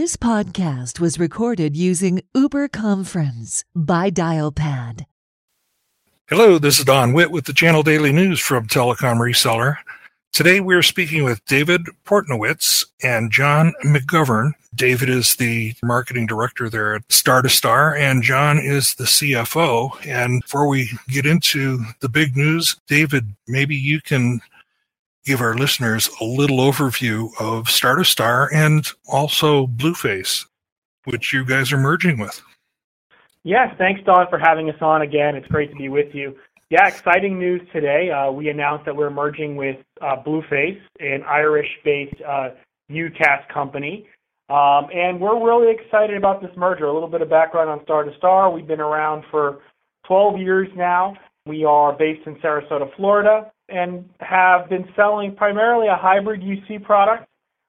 This podcast was recorded using Uber Conference by Dialpad. Hello, this is Don Witt with the Channel Daily News from Telecom Reseller. Today we're speaking with David Portnowitz and John McGovern. David is the marketing director there at Star2Star, and John is the CFO. And before we get into the big news, David, maybe you can give our listeners a little overview of Star2Star and also Blueface, which you guys are merging with. Yes, thanks, Don, for having us on again. It's great to be with you. Yeah, exciting news today. We announced that we're merging with Blueface, an Irish-based UCaaS company. And we're really excited about this merger. A little bit of background on Star2Star. We've been around for 12 years now. We are based in Sarasota, Florida, and have been selling primarily a hybrid UC product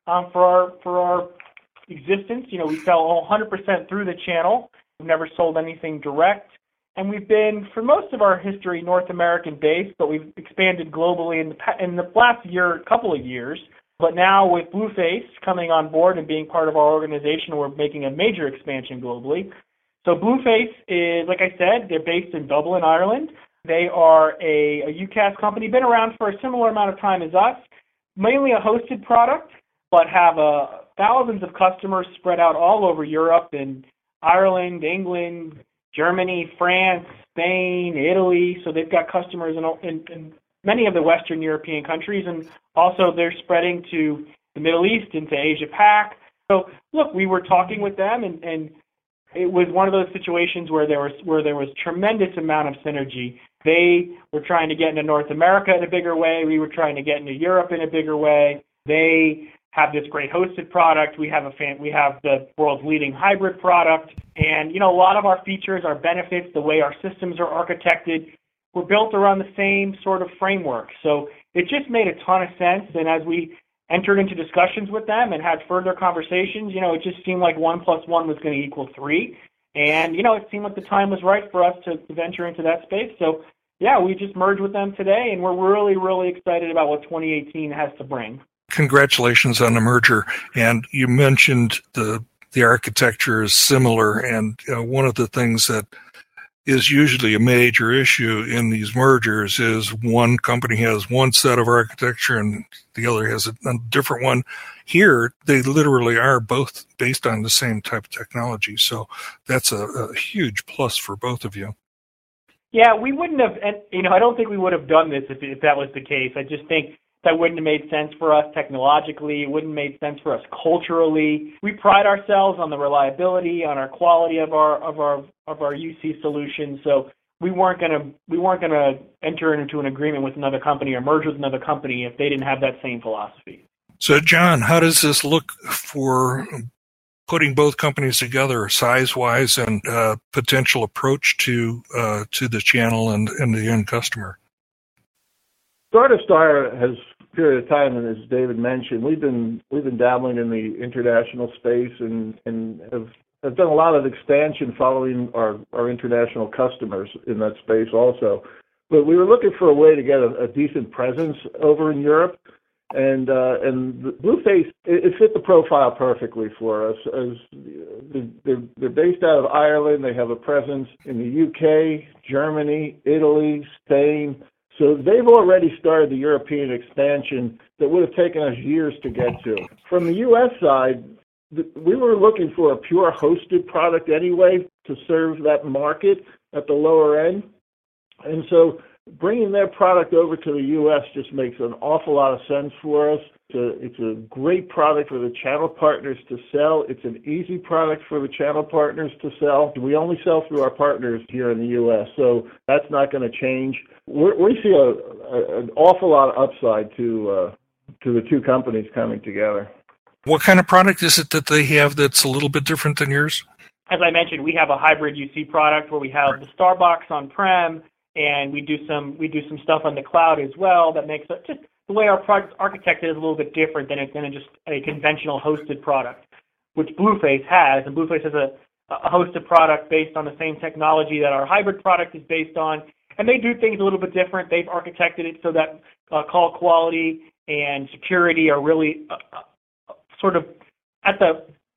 for our existence. You know, we sell 100% through the channel. We've never sold anything direct. And we've been, for most of our history, North American based, but we've expanded globally in the last couple of years. But now with Blueface coming on board and being part of our organization, we're making a major expansion globally. So Blueface is, like I said, they're based in Dublin, Ireland. They are a UCaaS company, been around for a similar amount of time as us, mainly a hosted product, but have thousands of customers spread out all over Europe and Ireland, England, Germany, France, Spain, Italy. So they've got customers in many of the Western European countries, and also they're spreading to the Middle East, into Asia Pac. So look, we were talking with them, and it was one of those situations where there was tremendous amount of synergy. They were trying to get into North America in a bigger way. We were trying to get into Europe in a bigger way. They have this great hosted product. We have the world's leading hybrid product. And, you know, a lot of our features, our benefits, the way our systems are architected, were built around the same sort of framework. So it just made a ton of sense. And as we entered into discussions with them and had further conversations, you know, it just seemed like 1 + 1 was going to equal 3. And, you know, it seemed like the time was right for us to venture into that space. So, yeah, we just merged with them today, and we're really, really excited about what 2018 has to bring. Congratulations on the merger. And you mentioned the architecture is similar, and one of the things that is usually a major issue in these mergers is one company has one set of architecture and the other has a different one. Here, they literally are both based on the same type of technology. So that's a huge plus for both of you. Yeah, we wouldn't have, I don't think we would have done this if that was the case. I just think that wouldn't have made sense for us technologically. It wouldn't have made sense for us culturally. We pride ourselves on the reliability, on our quality of our UC solution. So we weren't gonna enter into an agreement with another company or merge with another company if they didn't have that same philosophy. So John, how does this look for putting both companies together, size-wise and potential approach to the channel and the end customer? Star2Star has a period of time, and as David mentioned, we've been dabbling in the international space and have done a lot of expansion following our international customers in that space also. But we were looking for a way to get a decent presence over in Europe, and Blueface, it fit the profile perfectly for us. As they're based out of Ireland, they have a presence in the UK, Germany, Italy, Spain. So they've already started the European expansion that would have taken us years to get to. From the U.S. side, we were looking for a pure hosted product anyway to serve that market at the lower end. And so bringing their product over to the U.S. just makes an awful lot of sense for us. It's a great product for the channel partners to sell. It's an easy product for the channel partners to sell. We only sell through our partners here in the U.S., so that's not going to change. We see an awful lot of upside to the two companies coming together. What kind of product is it that they have that's a little bit different than yours? As I mentioned, we have a hybrid UC product where we have the Starbox on-prem, and we do some stuff on the cloud as well that makes it just the way our product architected is a little bit different than just a conventional hosted product, which Blueface has. And Blueface has a hosted product based on the same technology that our hybrid product is based on. And they do things a little bit different. They've architected it so that call quality and security are really sort of at the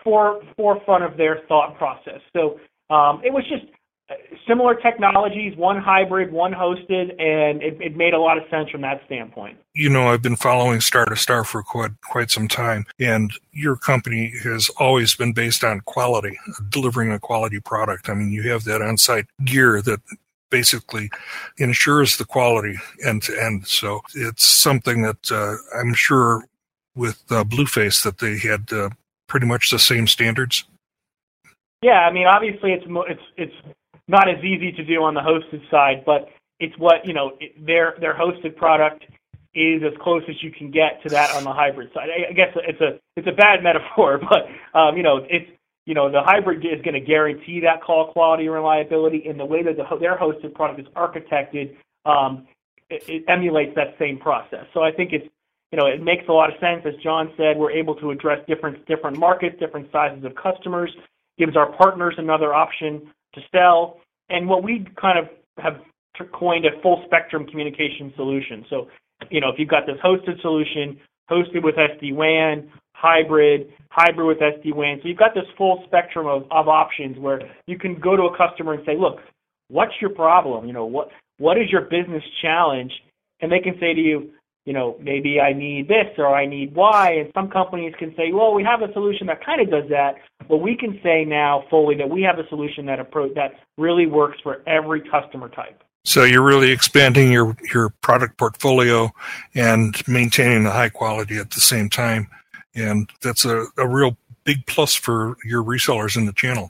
forefront of their thought process. So it was just similar technologies, one hybrid, one hosted, and it made a lot of sense from that standpoint. I've been following Star to Star for quite some time, and your company has always been based on quality, delivering a quality product. I mean, you have that on-site gear that basically ensures the quality end to end. So it's something that I'm sure with Blueface that they had pretty much the same standards. Yeah, I mean, obviously it's not as easy to do on the hosted side, but it's what, their hosted product is as close as you can get to that on the hybrid side. I guess it's a bad metaphor, but it's the hybrid is going to guarantee that call quality and reliability, and the way that their hosted product is architected, it emulates that same process. So I think it makes a lot of sense. As John said, we're able to address different markets, different sizes of customers, gives our partners another option to sell, and what we kind of have coined a full spectrum communication solution. So, if you've got this hosted solution, hosted with SD-WAN, hybrid with SD-WAN, so you've got this full spectrum of options where you can go to a customer and say, look, what's your problem? What is your business challenge? And they can say to you, maybe I need this or I need Y, and some companies can say, well, we have a solution that kind of does that, but we can say now fully that we have a solution that really works for every customer type. So you're really expanding your product portfolio and maintaining the high quality at the same time, and that's a real big plus for your resellers in the channel.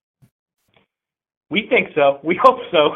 We think so. We hope so.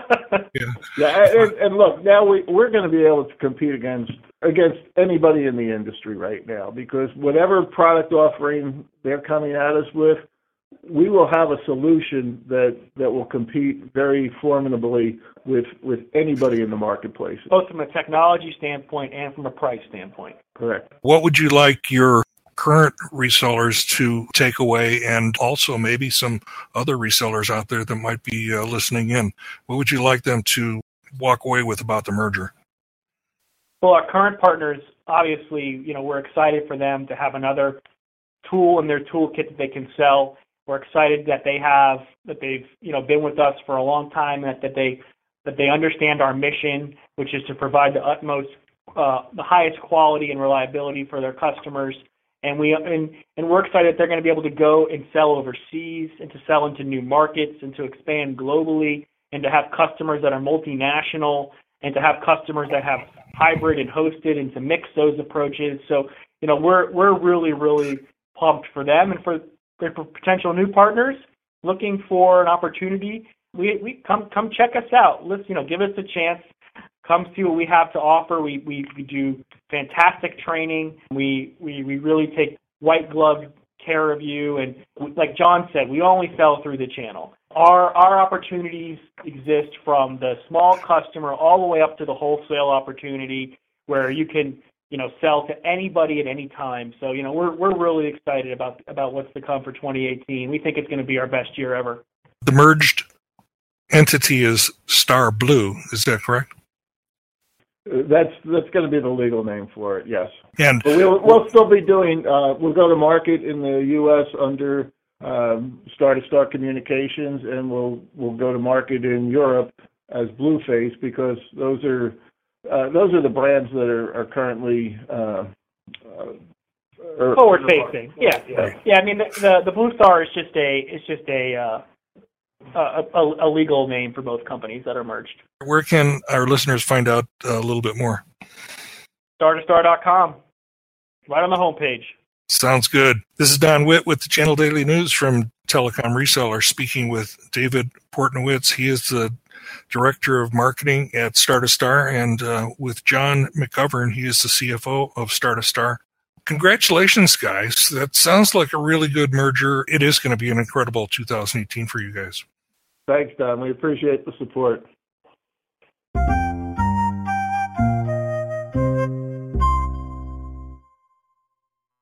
Yeah, and look, now we're going to be able to compete against anybody in the industry right now, because whatever product offering they're coming at us with, we will have a solution that will compete very formidably with anybody in the marketplace. Both from a technology standpoint and from a price standpoint. Correct. What would you like your current resellers to take away, and also maybe some other resellers out there that might be listening in? What would you like them to walk away with about the merger? Well, our current partners, obviously, we're excited for them to have another tool in their toolkit that they can sell. We're excited that they've been with us for a long time, and that they understand our mission, which is to provide the highest quality and reliability for their customers. And we're excited that they're going to be able to go and sell overseas, and to sell into new markets, and to expand globally, and to have customers that are multinational, and to have customers that have hybrid and hosted, and to mix those approaches. So, we're really, really pumped for them, and for potential new partners looking for an opportunity. We come check us out. Let's give us a chance. Come see what we have to offer. We do fantastic training. We really take white glove care of you, and like John said, we only sell through the channel. Our opportunities exist from the small customer all the way up to the wholesale opportunity, where you can sell to anybody at any time. So we're really excited about what's to come for 2018. We think it's going to be our best year ever. The merged entity is Star Blue. Is that correct? That's going to be the legal name for it, yes. And but we'll still be doing. We'll go to market in the U.S. under Star to Star Communications, and we'll go to market in Europe as Blueface, because those are the brands that are currently forward facing. Yeah. I mean, the Blue Star is just a legal name for both companies that are merged. Where can our listeners find out a little bit more? StarToStar.com, right on the homepage. Sounds good. This is Don Witt with the Channel Daily News from Telecom Reseller, speaking with David Portnowitz. He is the Director of Marketing at Star to Star, and with John McGovern, he is the CFO of Star to Star. Congratulations, guys. That sounds like a really good merger. It is going to be an incredible 2018 for you guys. Thanks, Don. We appreciate the support.